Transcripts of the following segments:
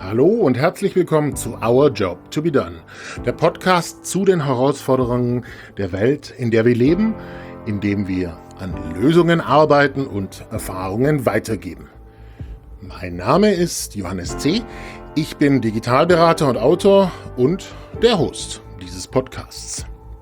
Hallo und herzlich willkommen zu Our Job to be Done, der Podcast zu den Herausforderungen der Welt, in der wir leben, in dem wir an Lösungen arbeiten und Erfahrungen weitergeben. Mein Name ist Johannes C. Ich bin Digitalberater und Autor und der Host dieses Podcasts.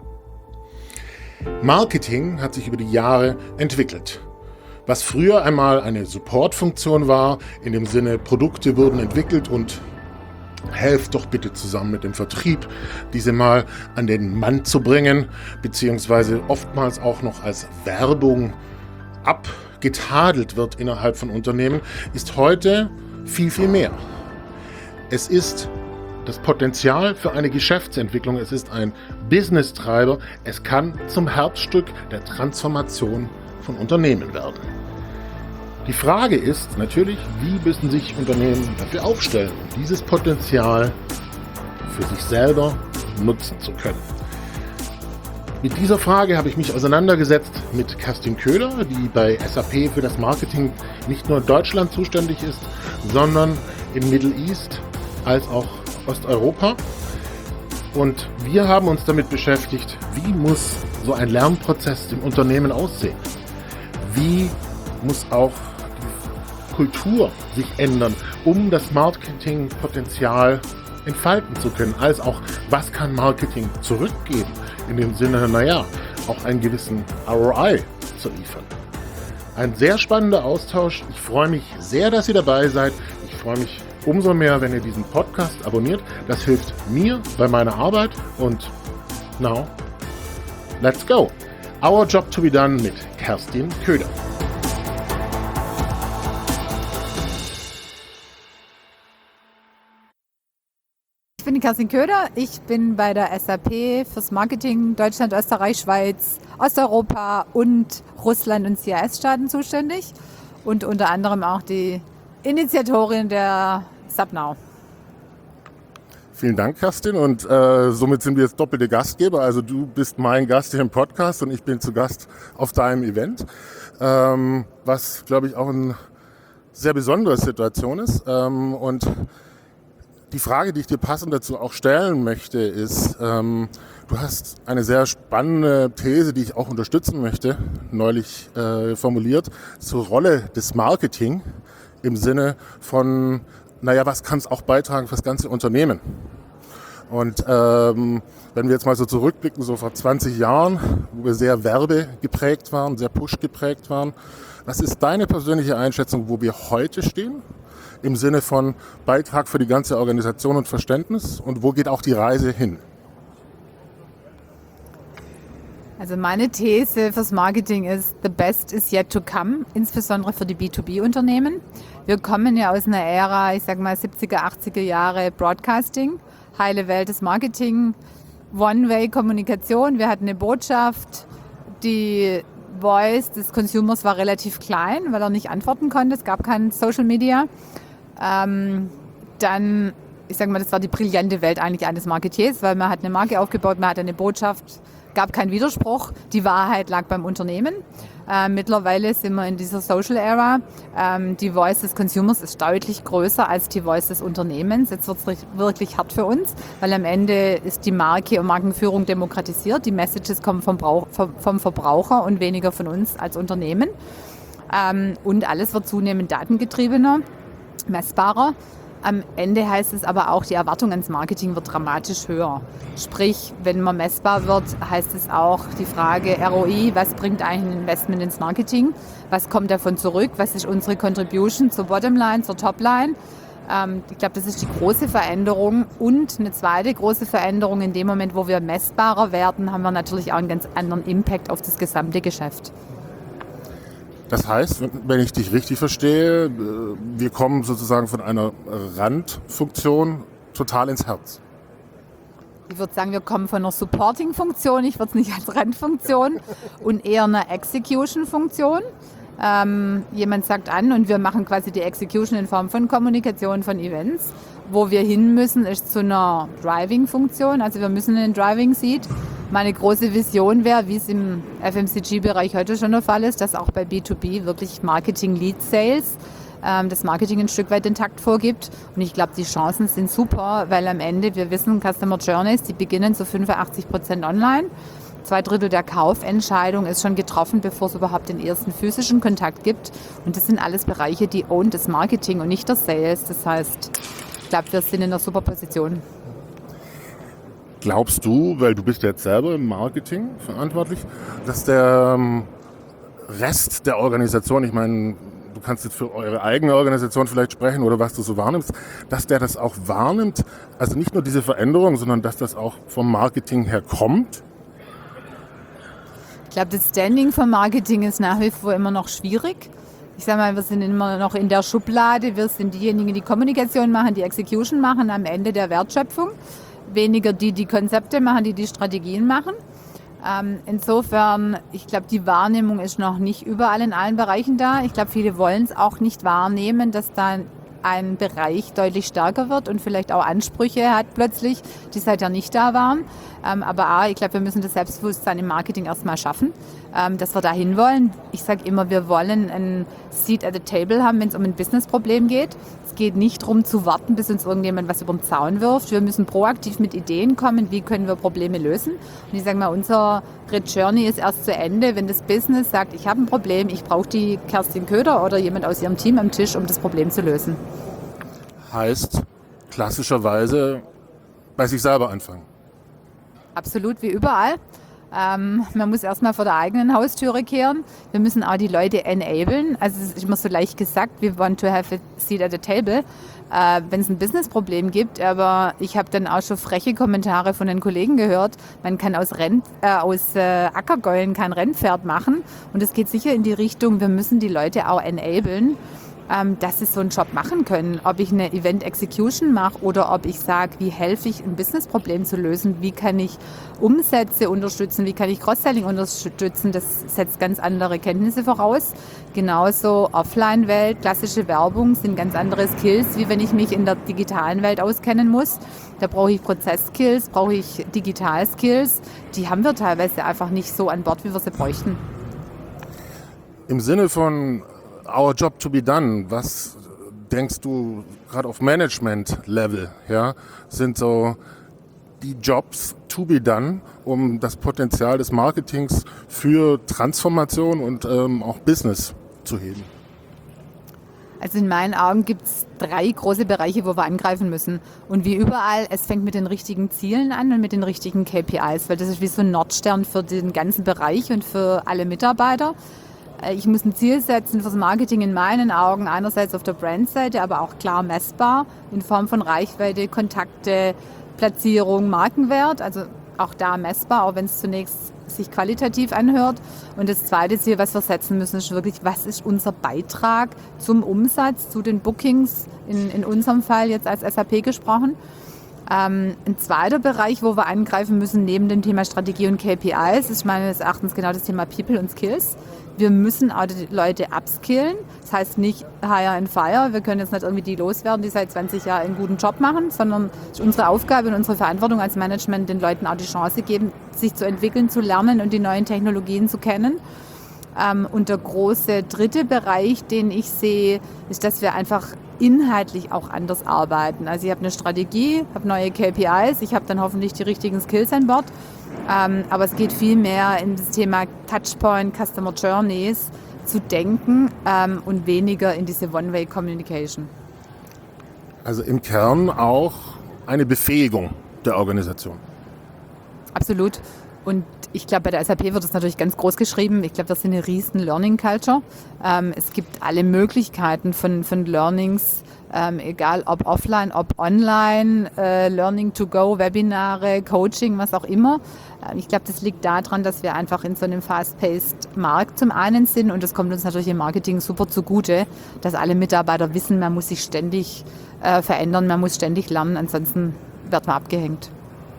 Marketing hat sich über die Jahre entwickelt. Was früher einmal eine Support-Funktion war, in dem Sinne, Produkte wurden entwickelt und helft doch bitte zusammen mit dem Vertrieb, diese mal an den Mann zu bringen, beziehungsweise oftmals auch noch als Werbung abgetadelt wird innerhalb von Unternehmen, ist heute viel, viel mehr. Es ist das Potenzial für eine Geschäftsentwicklung, es ist ein Business-Treiber, es kann zum Herzstück der Transformation von Unternehmen werden. Die Frage ist natürlich, wie müssen sich Unternehmen dafür aufstellen, um dieses Potenzial für sich selber nutzen zu können. Mit dieser Frage habe ich mich auseinandergesetzt mit Kerstin Köhler, die bei SAP für das Marketing nicht nur in Deutschland zuständig ist, sondern im Middle East als auch Osteuropa. Und wir haben uns damit beschäftigt, wie muss so ein Lernprozess im Unternehmen aussehen? Wie muss auch die Kultur sich ändern, um das Marketingpotenzial entfalten zu können? Als auch, was kann Marketing zurückgeben? In dem Sinne, auch einen gewissen ROI zu liefern. Ein sehr spannender Austausch. Ich freue mich sehr, dass ihr dabei seid. Ich freue mich umso mehr, wenn ihr diesen Podcast abonniert. Das hilft mir bei meiner Arbeit. Und now, let's go! Our Job to be Done mit Kerstin Köhler. Ich bin Kerstin Köhler. Ich bin bei der SAP fürs Marketing Deutschland, Österreich, Schweiz, Osteuropa und Russland und CIS-Staaten zuständig und unter anderem auch die Initiatorin der SAP-Now. Vielen Dank, Kerstin. Und somit sind wir jetzt doppelte Gastgeber. Also du bist mein Gast hier im Podcast und ich bin zu Gast auf deinem Event, was, glaube ich, auch eine sehr besondere Situation ist. Und die Frage, die ich dir passend dazu auch stellen möchte, ist, du hast eine sehr spannende These, die ich auch unterstützen möchte, neulich formuliert, zur Rolle des Marketing im Sinne von was kann es auch beitragen für das ganze Unternehmen? Und wenn wir jetzt mal so zurückblicken, so vor 20 Jahren, wo wir sehr werbegeprägt waren, sehr push-geprägt waren, was ist deine persönliche Einschätzung, wo wir heute stehen? Im Sinne von Beitrag für die ganze Organisation und Verständnis? Und wo geht auch die Reise hin? Also meine These fürs Marketing ist, the best is yet to come, insbesondere für die B2B-Unternehmen. Wir kommen ja aus einer Ära, 70er, 80er Jahre Broadcasting, heile Welt des Marketing, One-Way-Kommunikation. Wir hatten eine Botschaft, die Voice des Consumers war relativ klein, weil er nicht antworten konnte. Es gab kein Social Media. Dann, das war die brillante Welt eigentlich eines Marketiers, weil man hat eine Marke aufgebaut, man hat eine Botschaft, gab keinen Widerspruch, die Wahrheit lag beim Unternehmen. Mittlerweile sind wir in dieser Social Era. Die Voice des Consumers ist deutlich größer als die Voice des Unternehmens. Jetzt wird es wirklich hart für uns, weil am Ende ist die Marke und Markenführung demokratisiert. Die Messages kommen vom Verbraucher und weniger von uns als Unternehmen. Und alles wird zunehmend datengetriebener, messbarer. Am Ende heißt es aber auch, die Erwartung ans Marketing wird dramatisch höher. Sprich, wenn man messbar wird, heißt es auch die Frage ROI, was bringt eigentlich ein Investment ins Marketing? Was kommt davon zurück? Was ist unsere Contribution zur Bottomline, zur Topline? Ich glaube, das ist die große Veränderung. Und eine zweite große Veränderung, in dem Moment, wo wir messbarer werden, haben wir natürlich auch einen ganz anderen Impact auf das gesamte Geschäft. Das heißt, wenn ich dich richtig verstehe, wir kommen sozusagen von einer Randfunktion total ins Herz. Ich würde sagen, wir kommen von einer Supporting-Funktion, ich würde es nicht als Randfunktion, und eher einer Execution-Funktion. Jemand sagt an und wir machen quasi die Execution in Form von Kommunikation, von Events. Wo wir hin müssen, ist zu einer Driving-Funktion. Also wir müssen in den Driving-Seat. Meine große Vision wäre, wie es im FMCG-Bereich heute schon der Fall ist, dass auch bei B2B wirklich Marketing-Lead-Sales das Marketing ein Stück weit den Takt vorgibt. Und ich glaube, die Chancen sind super, weil am Ende, wir wissen, Customer Journeys, die beginnen zu 85% online. 2/3 der Kaufentscheidung ist schon getroffen, bevor es überhaupt den ersten physischen Kontakt gibt. Und das sind alles Bereiche, die own das Marketing und nicht das Sales. Das heißt, ich glaube, wir sind in einer super Position. Glaubst du, weil du bist jetzt selber im Marketing verantwortlich, dass der Rest der Organisation, ich meine, du kannst jetzt für eure eigene Organisation vielleicht sprechen oder was du so wahrnimmst, dass der das auch wahrnimmt, also nicht nur diese Veränderung, sondern dass das auch vom Marketing her kommt? Ich glaube, das Standing vom Marketing ist nach wie vor immer noch schwierig. Ich sage mal, wir sind immer noch in der Schublade. Wir sind diejenigen, die Kommunikation machen, die Execution machen am Ende der Wertschöpfung. Weniger die Konzepte machen, die Strategien machen. Insofern, ich glaube, die Wahrnehmung ist noch nicht überall in allen Bereichen da. Ich glaube, viele wollen es auch nicht wahrnehmen, dass da ein Bereich deutlich stärker wird und vielleicht auch Ansprüche hat plötzlich, die seither nicht da waren. Aber ich glaube, wir müssen das Selbstbewusstsein im Marketing erstmal schaffen, dass wir dahin wollen. Ich sage immer, wir wollen ein Seat at the Table haben, wenn es um ein Businessproblem geht. Es geht nicht darum zu warten, bis uns irgendjemand was über den Zaun wirft. Wir müssen proaktiv mit Ideen kommen, wie können wir Probleme lösen. Und ich sage mal, unsere Journey ist erst zu Ende, wenn das Business sagt, ich habe ein Problem, ich brauche die Kerstin Köder oder jemand aus ihrem Team am Tisch, um das Problem zu lösen. Heißt klassischerweise bei sich selber anfangen. Absolut, wie überall. Man muss erstmal vor der eigenen Haustüre kehren. Wir müssen auch die Leute enablen. Also es ist immer so leicht gesagt, we want to have a seat at the table, wenn es ein Businessproblem gibt. Aber ich habe dann auch schon freche Kommentare von den Kollegen gehört. Man kann aus Ackergäulen kein Rennpferd machen. Und es geht sicher in die Richtung, wir müssen die Leute auch enablen, dass sie so einen Job machen können. Ob ich eine Event-Execution mache oder ob ich sage, wie helfe ich, ein Businessproblem zu lösen, wie kann ich Umsätze unterstützen, wie kann ich Cross-Selling unterstützen, das setzt ganz andere Kenntnisse voraus. Genauso Offline-Welt, klassische Werbung sind ganz andere Skills, wie wenn ich mich in der digitalen Welt auskennen muss. Da brauche ich Prozess-Skills, brauche ich Digital-Skills. Die haben wir teilweise einfach nicht so an Bord, wie wir sie bräuchten. Im Sinne von Our Job to be done, was denkst du gerade auf Management-Level, ja, sind so die Jobs to be done, um das Potenzial des Marketings für Transformation und auch Business zu heben? Also in meinen Augen gibt es 3 große Bereiche, wo wir angreifen müssen. Und wie überall, es fängt mit den richtigen Zielen an und mit den richtigen KPIs, weil das ist wie so ein Nordstern für den ganzen Bereich und für alle Mitarbeiter. Ich muss ein Ziel setzen fürs Marketing in meinen Augen, einerseits auf der Brandseite, aber auch klar messbar in Form von Reichweite, Kontakte, Platzierung, Markenwert, also auch da messbar, auch wenn es zunächst sich qualitativ anhört. Und das zweite Ziel, was wir setzen müssen, ist wirklich, was ist unser Beitrag zum Umsatz, zu den Bookings, in unserem Fall jetzt als SAP gesprochen. Ein zweiter Bereich, wo wir angreifen müssen, neben dem Thema Strategie und KPIs, ist meines Erachtens genau das Thema People und Skills. Wir müssen auch die Leute upskillen. Das heißt nicht hire and fire. Wir können jetzt nicht irgendwie die loswerden, die seit 20 Jahren einen guten Job machen, sondern es ist unsere Aufgabe und unsere Verantwortung als Management, den Leuten auch die Chance geben, sich zu entwickeln, zu lernen und die neuen Technologien zu kennen. Und der große dritte Bereich, den ich sehe, ist, dass wir einfach inhaltlich auch anders arbeiten. Also ich habe eine Strategie, habe neue KPIs, ich habe dann hoffentlich die richtigen Skills an Bord. Aber es geht viel mehr in das Thema Touchpoint, Customer Journeys zu denken und weniger in diese One-Way-Communication. Also im Kern auch eine Befähigung der Organisation. Absolut. Und ich glaube, bei der SAP wird es natürlich ganz groß geschrieben. Ich glaube, wir sind eine riesen Learning Culture. Es gibt alle Möglichkeiten von Learnings, egal ob offline, ob online, Learning to go, Webinare, Coaching, was auch immer. Ich glaube, das liegt daran, dass wir einfach in so einem fast-paced Markt zum einen sind und das kommt uns natürlich im Marketing super zugute, dass alle Mitarbeiter wissen, man muss sich ständig verändern, man muss ständig lernen, ansonsten wird man abgehängt.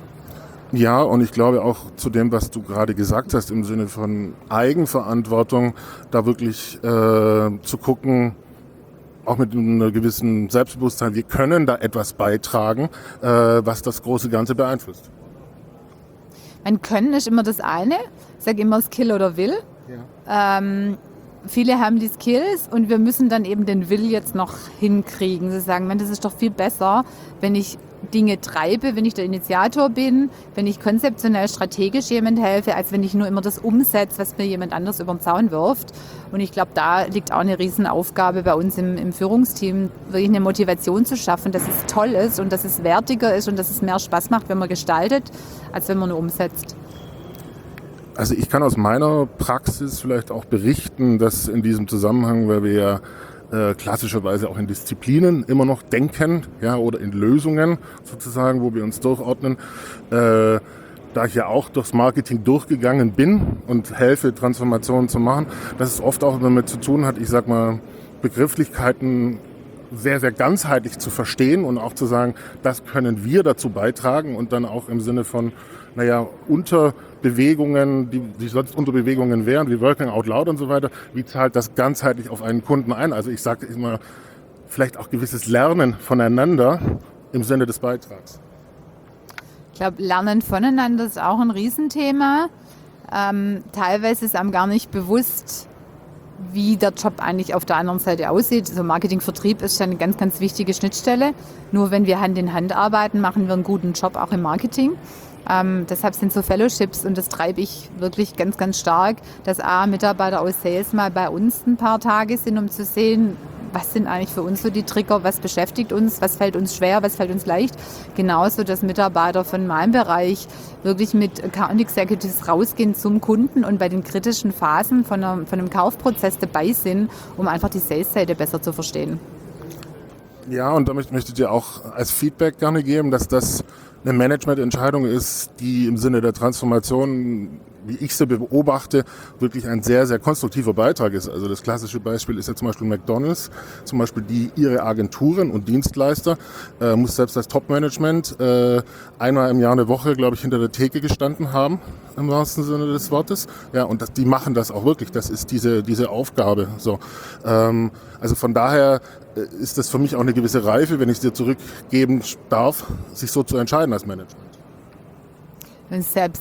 Ja, und ich glaube auch zu dem, was du gerade gesagt hast, im Sinne von Eigenverantwortung, da wirklich zu gucken, auch mit einem gewissen Selbstbewusstsein, wir können da etwas beitragen, was das große Ganze beeinflusst. Ein Können ist immer das eine. Ich sage immer Skill oder Will. Ja. viele haben die Skills und wir müssen dann eben den Will jetzt noch hinkriegen. Sie sagen, das ist doch viel besser, wenn ich Dinge treibe, wenn ich der Initiator bin, wenn ich konzeptionell strategisch jemand helfe, als wenn ich nur immer das umsetze, was mir jemand anders über den Zaun wirft. Und ich glaube, da liegt auch eine Riesenaufgabe bei uns im Führungsteam, wirklich eine Motivation zu schaffen, dass es toll ist und dass es wertiger ist und dass es mehr Spaß macht, wenn man gestaltet, als wenn man nur umsetzt. Also ich kann aus meiner Praxis vielleicht auch berichten, dass in diesem Zusammenhang, weil wir ja klassischerweise auch in Disziplinen immer noch denken, ja, oder in Lösungen sozusagen, wo wir uns durchordnen, da ich ja auch durchs Marketing durchgegangen bin und helfe, Transformationen zu machen, dass es oft auch damit zu tun hat, ich sag mal, Begrifflichkeiten sehr, sehr ganzheitlich zu verstehen und auch zu sagen, das können wir dazu beitragen und dann auch im Sinne von, Unterbewegungen, die sonst Unterbewegungen wären, wie Working Out Loud und so weiter, wie zahlt das ganzheitlich auf einen Kunden ein? Also ich sage immer, vielleicht auch gewisses Lernen voneinander im Sinne des Beitrags. Ich glaube, Lernen voneinander ist auch ein Riesenthema. Teilweise ist einem gar nicht bewusst, wie der Job eigentlich auf der anderen Seite aussieht. Also Marketing, Vertrieb ist eine ganz, ganz wichtige Schnittstelle. Nur wenn wir Hand in Hand arbeiten, machen wir einen guten Job auch im Marketing. Deshalb sind so Fellowships und das treibe ich wirklich ganz, ganz stark, dass Mitarbeiter aus Sales mal bei uns ein paar Tage sind, um zu sehen, was sind eigentlich für uns so die Trigger, was beschäftigt uns, was fällt uns schwer, was fällt uns leicht. Genauso, dass Mitarbeiter von meinem Bereich wirklich mit Account Executives rausgehen zum Kunden und bei den kritischen Phasen von einem Kaufprozess dabei sind, um einfach die Sales-Seite besser zu verstehen. Ja, und damit möchte ich dir auch als Feedback gerne geben, dass das eine Managemententscheidung ist, die im Sinne der Transformation, wie ich sie beobachte, wirklich ein sehr, sehr konstruktiver Beitrag ist. Also das klassische Beispiel ist ja zum Beispiel McDonald's, zum Beispiel die ihre Agenturen und Dienstleister, muss selbst das Top-Management einmal im Jahr eine Woche, glaube ich, hinter der Theke gestanden haben, im wahrsten Sinne des Wortes. Ja, und die machen das auch wirklich. Das ist diese Aufgabe. So, also von daher ist das für mich auch eine gewisse Reife, wenn ich es dir zurückgeben darf, sich so zu entscheiden als Management. Und selbst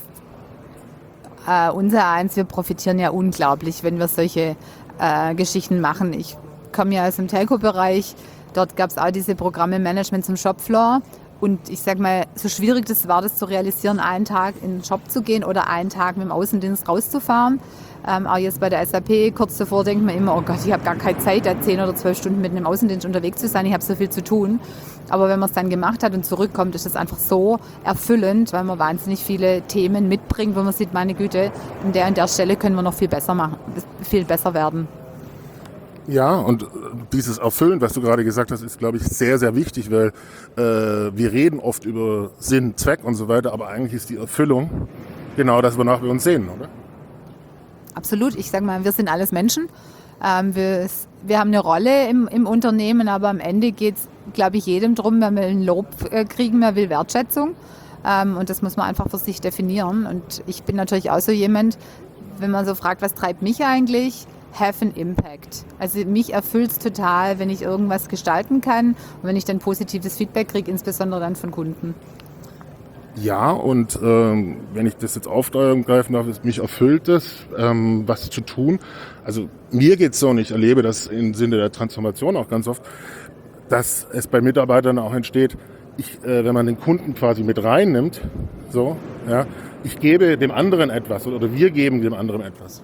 unser eins, wir profitieren ja unglaublich, wenn wir solche Geschichten machen. Ich komme ja aus dem Telco-Bereich, dort gab es auch diese Programme Management zum Shopfloor. Und ich sag mal, so schwierig das war, das zu realisieren, einen Tag in den Shop zu gehen oder einen Tag mit dem Außendienst rauszufahren. Auch jetzt bei der SAP, kurz davor denkt man immer, oh Gott, ich habe gar keine Zeit, da 10 oder 12 Stunden mit einem Außendienst unterwegs zu sein, ich habe so viel zu tun. Aber wenn man es dann gemacht hat und zurückkommt, ist es einfach so erfüllend, weil man wahnsinnig viele Themen mitbringt, wo man sieht, meine Güte, an der Stelle können wir noch viel besser machen, viel besser werden. Ja, und dieses Erfüllen, was du gerade gesagt hast, ist, glaube ich, sehr, sehr wichtig, weil wir reden oft über Sinn, Zweck und so weiter, aber eigentlich ist die Erfüllung genau das, wonach wir uns sehnen, oder? Absolut. Ich sage mal, wir sind alles Menschen. Wir haben eine Rolle im Unternehmen, aber am Ende geht es, glaube ich, jedem drum, man will ein Lob kriegen, man will Wertschätzung. Und das muss man einfach für sich definieren. Und ich bin natürlich auch so jemand, wenn man so fragt, was treibt mich eigentlich? Have an Impact. Also mich erfüllt es total, wenn ich irgendwas gestalten kann und wenn ich dann positives Feedback kriege, insbesondere dann von Kunden. Ja, und wenn ich das jetzt aufgreifen darf, mich erfüllt es, was zu tun. Also mir geht's so und ich erlebe das im Sinne der Transformation auch ganz oft, dass es bei Mitarbeitern auch entsteht, wenn man den Kunden quasi mit reinnimmt, so, ja, ich gebe dem anderen etwas oder wir geben dem anderen etwas.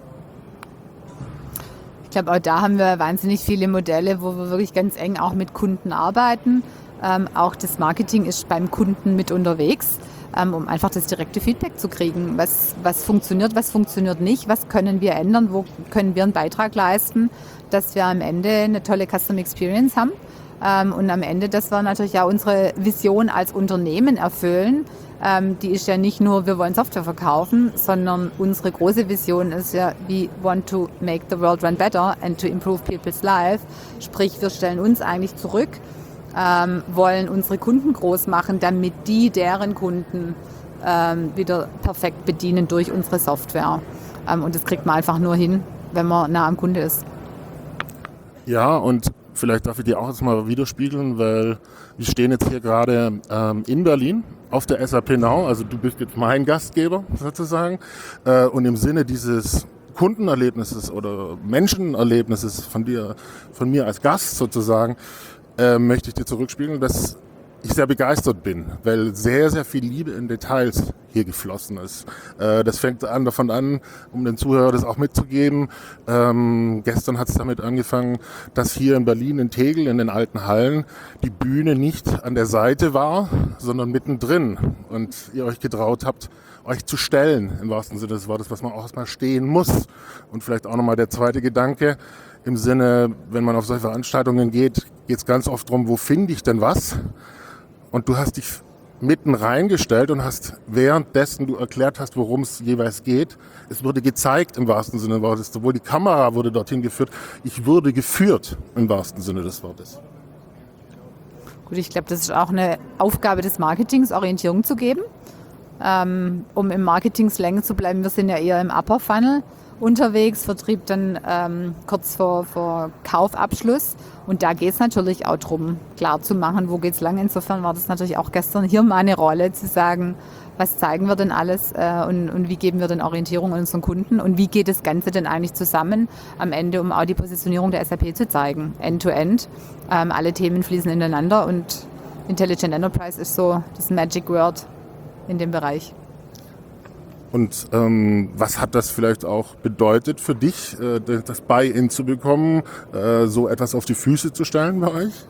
Ich glaube, auch da haben wir wahnsinnig viele Modelle, wo wir wirklich ganz eng auch mit Kunden arbeiten. Auch das Marketing ist beim Kunden mit unterwegs, um einfach das direkte Feedback zu kriegen. Was funktioniert nicht, was können wir ändern, wo können wir einen Beitrag leisten, dass wir am Ende eine tolle Customer Experience haben. Und am Ende, dass wir natürlich auch unsere Vision als Unternehmen erfüllen. Die ist ja nicht nur, wir wollen Software verkaufen, sondern unsere große Vision ist ja, we want to make the world run better and to improve people's life. Sprich, wir stellen uns eigentlich zurück, wollen unsere Kunden groß machen, damit die deren Kunden wieder perfekt bedienen durch unsere Software. Und das kriegt man einfach nur hin, wenn man nah am Kunde ist. Ja, und vielleicht darf ich dir auch jetzt mal widerspiegeln, weil wir stehen jetzt hier gerade in Berlin auf der SAP Now, also du bist jetzt mein Gastgeber sozusagen, und im Sinne dieses Kundenerlebnisses oder Menschenerlebnisses von mir als Gast sozusagen, möchte ich dir zurückspiegeln, dass ich sehr begeistert bin, weil sehr, sehr viel Liebe in Details hier geflossen ist. Das fängt davon an, um den Zuhörer das auch mitzugeben. Gestern hat es damit angefangen, dass hier in Berlin in Tegel in den alten Hallen die Bühne nicht an der Seite war, sondern mittendrin. Und ihr euch getraut habt, euch zu stellen, im wahrsten Sinne des Wortes, was man auch erstmal stehen muss. Und vielleicht auch nochmal der zweite Gedanke, im Sinne, wenn man auf solche Veranstaltungen geht, geht es ganz oft darum, wo finde ich denn was? Und du hast dich mitten reingestellt und hast währenddessen du erklärt hast, worum es jeweils geht. Es wurde gezeigt im wahrsten Sinne des Wortes. Sowohl die Kamera wurde dorthin geführt, ich wurde geführt im wahrsten Sinne des Wortes. Gut, ich glaube, das ist auch eine Aufgabe des Marketings, Orientierung zu geben. Um im Marketing-Slang zu bleiben, wir sind ja eher im Upper Funnel unterwegs, Vertrieb dann kurz vor Kaufabschluss. Und da geht es natürlich auch darum, klar zu machen, wo geht es lang. Insofern war das natürlich auch gestern hier meine Rolle, zu sagen, was zeigen wir denn alles und wie geben wir denn Orientierung unseren Kunden und wie geht das Ganze denn eigentlich zusammen am Ende, um auch die Positionierung der SAP zu zeigen. End-to-end, alle Themen fließen ineinander und Intelligent Enterprise ist so das Magic Word in dem Bereich. Und was hat das vielleicht auch bedeutet für dich, das Buy-in zu bekommen, so etwas auf die Füße zu stellen bei euch?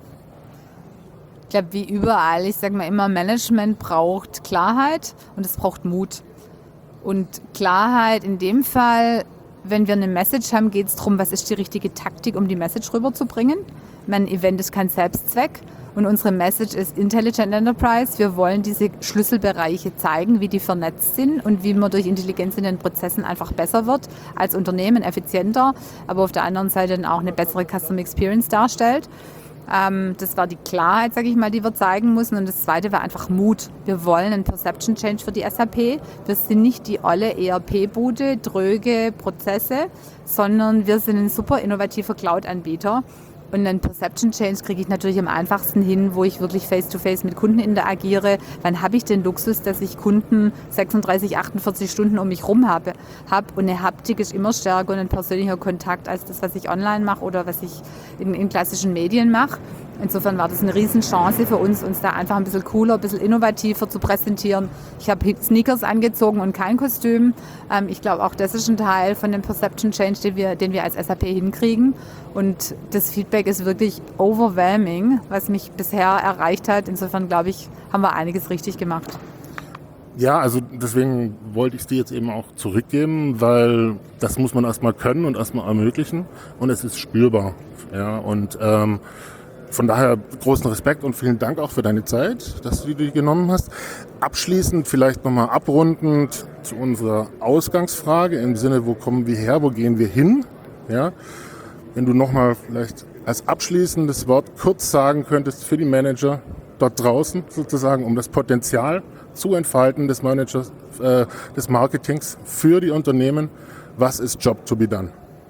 Ich glaube, wie überall, ich sage mal immer, Management braucht Klarheit und es braucht Mut. Und Klarheit in dem Fall, wenn wir eine Message haben, geht es darum, was ist die richtige Taktik, um die Message rüberzubringen. Mein Event ist kein Selbstzweck. Und unsere Message ist Intelligent Enterprise. Wir wollen diese Schlüsselbereiche zeigen, wie die vernetzt sind und wie man durch Intelligenz in den Prozessen einfach besser wird, als Unternehmen effizienter, aber auf der anderen Seite dann auch eine bessere Customer Experience darstellt. Das war die Klarheit, sage ich mal, die wir zeigen müssen. Und das Zweite war einfach Mut. Wir wollen einen Perception Change für die SAP. Wir sind nicht die olle ERP-Bude, dröge Prozesse, sondern wir sind ein super innovativer Cloud-Anbieter. Und einen Perception Change kriege ich natürlich am einfachsten hin, wo ich wirklich face-to-face mit Kunden interagiere. Wann habe ich den Luxus, dass ich Kunden 36, 48 Stunden um mich herum habe? Und eine Haptik ist immer stärker und ein persönlicher Kontakt als das, was ich online mache oder was ich in klassischen Medien mache. Insofern war das eine Riesenchance für uns da einfach ein bisschen cooler, ein bisschen innovativer zu präsentieren. Ich habe Sneakers angezogen und kein Kostüm. Ich glaube, auch das ist ein Teil von dem Perception Change, den wir als SAP hinkriegen. Und das Feedback ist wirklich overwhelming, was mich bisher erreicht hat. Insofern, glaube ich, haben wir einiges richtig gemacht. Ja, also deswegen wollte ich es dir jetzt eben auch zurückgeben, weil das muss man erstmal können und erstmal ermöglichen. Und es ist spürbar. Ja, und von daher großen Respekt und vielen Dank auch für deine Zeit, dass du die genommen hast. Abschließend vielleicht nochmal abrundend zu unserer Ausgangsfrage im Sinne, wo kommen wir her, wo gehen wir hin? Ja, wenn du nochmal vielleicht als abschließendes Wort kurz sagen könntest für die Manager dort draußen sozusagen, um das Potenzial zu entfalten des Managers, des Marketings für die Unternehmen, was ist Job to be done?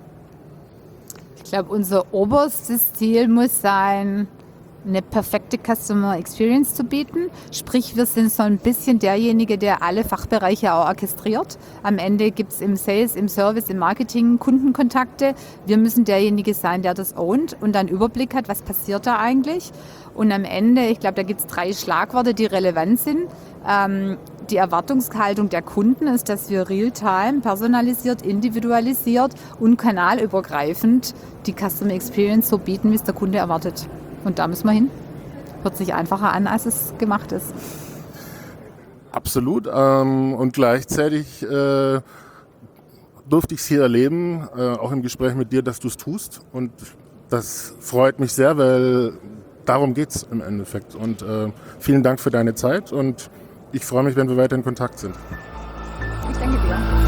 Ich glaube, unser oberstes Ziel muss sein, eine perfekte Customer Experience zu bieten. Sprich, wir sind so ein bisschen derjenige, der alle Fachbereiche auch orchestriert. Am Ende gibt es im Sales, im Service, im Marketing Kundenkontakte. Wir müssen derjenige sein, der das ownt und dann Überblick hat, was passiert da eigentlich. Und am Ende, ich glaube, da gibt es 3 Schlagworte, die relevant sind. Die Erwartungshaltung der Kunden ist, dass wir real-time, personalisiert, individualisiert und kanalübergreifend die Customer Experience so bieten, wie es der Kunde erwartet. Und da müssen wir hin. Hört sich einfacher an, als es gemacht ist. Absolut. Und gleichzeitig durfte ich es hier erleben, auch im Gespräch mit dir, dass du es tust. Und das freut mich sehr, weil darum geht es im Endeffekt. Und vielen Dank für deine Zeit und ich freue mich, wenn wir weiter in Kontakt sind. Ich danke dir.